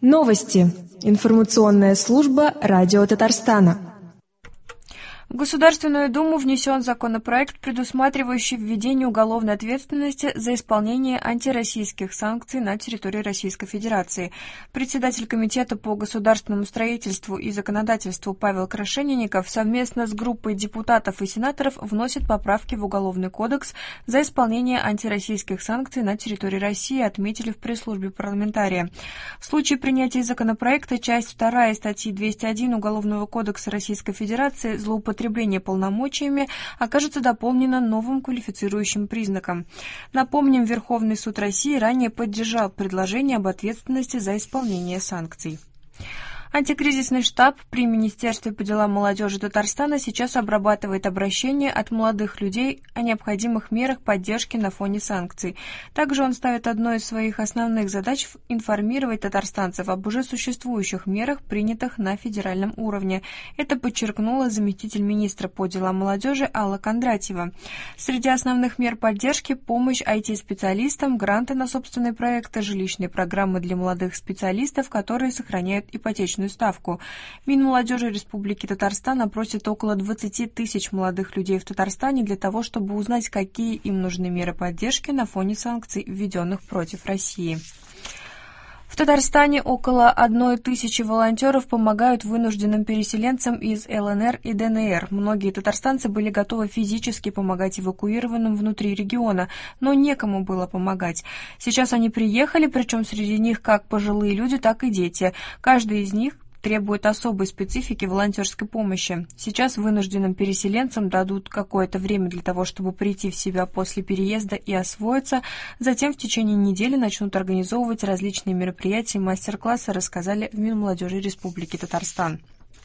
Новости. Информационная служба Радио Татарстана. В Государственную Думу внесен законопроект, предусматривающий введение уголовной ответственности за исполнение антироссийских санкций на территории Российской Федерации. Председатель Комитета по государственному строительству и законодательству Павел Крашенинников совместно с группой депутатов и сенаторов вносит поправки в Уголовный кодекс за исполнение антироссийских санкций на территории России, отметили в пресс-службе парламентария. В случае принятия законопроекта часть 2 статьи 201 Уголовного кодекса Российской Федерации «Злоупотребление полномочиями» окажется дополнена новым квалифицирующим признаком. Напомним, Верховный суд России ранее поддержал предложение об ответственности за исполнение санкций. Антикризисный штаб при Министерстве по делам молодежи Татарстана сейчас обрабатывает обращения от молодых людей о необходимых мерах поддержки на фоне санкций. Также он ставит одной из своих основных задач информировать татарстанцев об уже существующих мерах, принятых на федеральном уровне. Это подчеркнула заместитель министра по делам молодежи Алла Кондратьева. Среди основных мер поддержки – помощь IT-специалистам, гранты на собственные проекты, жилищные программы для молодых специалистов, которые сохраняют ипотечную ставку. Минмолодежи Республики Татарстан опросит около 20 тысяч молодых людей в Татарстане для того, чтобы узнать, какие им нужны меры поддержки на фоне санкций, введенных против России. В Татарстане около 1000 волонтеров помогают вынужденным переселенцам из ЛНР и ДНР. Многие татарстанцы были готовы физически помогать эвакуированным внутри региона, но некому было помогать. Сейчас они приехали, причем среди них как пожилые люди, так и дети. Каждый из них требует особой специфики волонтерской помощи. Сейчас вынужденным переселенцам дадут какое-то время для того, чтобы прийти в себя после переезда и освоиться. Затем в течение недели начнут организовывать различные мероприятия и мастер-классы, рассказали в Минмолодежи Республики Татарстан.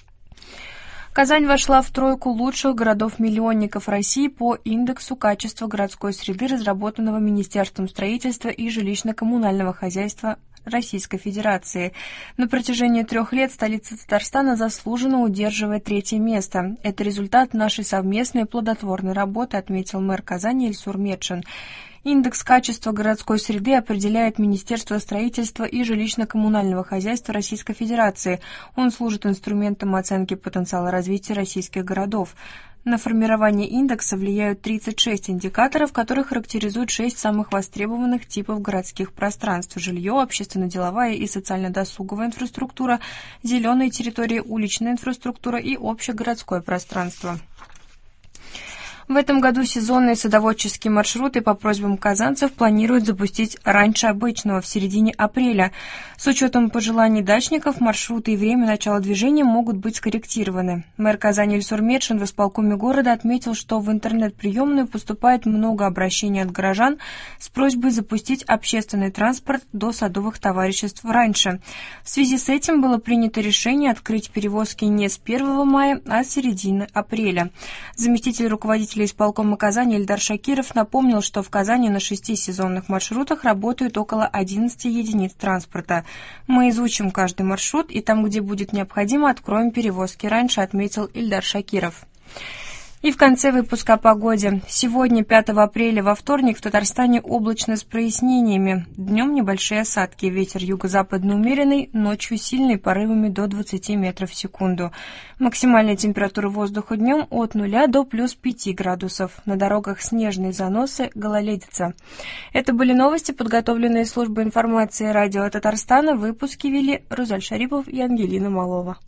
Казань вошла в тройку лучших городов-миллионников России по индексу качества городской среды, разработанного Министерством строительства и жилищно-коммунального хозяйства Российской Федерации. На протяжении 3 лет столица Татарстана заслуженно удерживает 3-е место. Это результат нашей совместной плодотворной работы, отметил мэр Казани Ильсур Метшин. Индекс качества городской среды определяет Министерство строительства и жилищно-коммунального хозяйства Российской Федерации. Он служит инструментом оценки потенциала развития российских городов. На формирование индекса влияют 36 индикаторов, которые характеризуют 6 самых востребованных типов городских пространств: жилье, общественно-деловая и социально-досуговая инфраструктура, зеленые территории, уличная инфраструктура и общегородское пространство. В этом году сезонные садоводческие маршруты по просьбам казанцев планируют запустить раньше обычного, в середине апреля. С учетом пожеланий дачников, маршруты и время начала движения могут быть скорректированы. Мэр Казани Ильсур Метшин в исполкоме города отметил, что в интернет-приемную поступает много обращений от горожан с просьбой запустить общественный транспорт до садовых товариществ раньше. В связи с этим было принято решение открыть перевозки не с 1 мая, а с середины апреля. Заместитель руководителя исполкома Казани Ильдар Шакиров напомнил, что в Казани на 6 сезонных маршрутах работают около 11 единиц транспорта. Мы изучим каждый маршрут и там, где будет необходимо, откроем перевозки раньше, отметил Ильдар Шакиров. И в конце выпуска о погоде. Сегодня, 5 апреля, во вторник, в Татарстане облачно с прояснениями. Днем небольшие осадки. Ветер юго-западный умеренный, ночью сильный, порывами до 20 метров в секунду. Максимальная температура воздуха днем от 0 до плюс 5 градусов. На дорогах снежные заносы, гололедица. Это были новости, подготовленные службой информации Радио Татарстана. Выпуски вели Рузаль Шарипов и Ангелина Малова.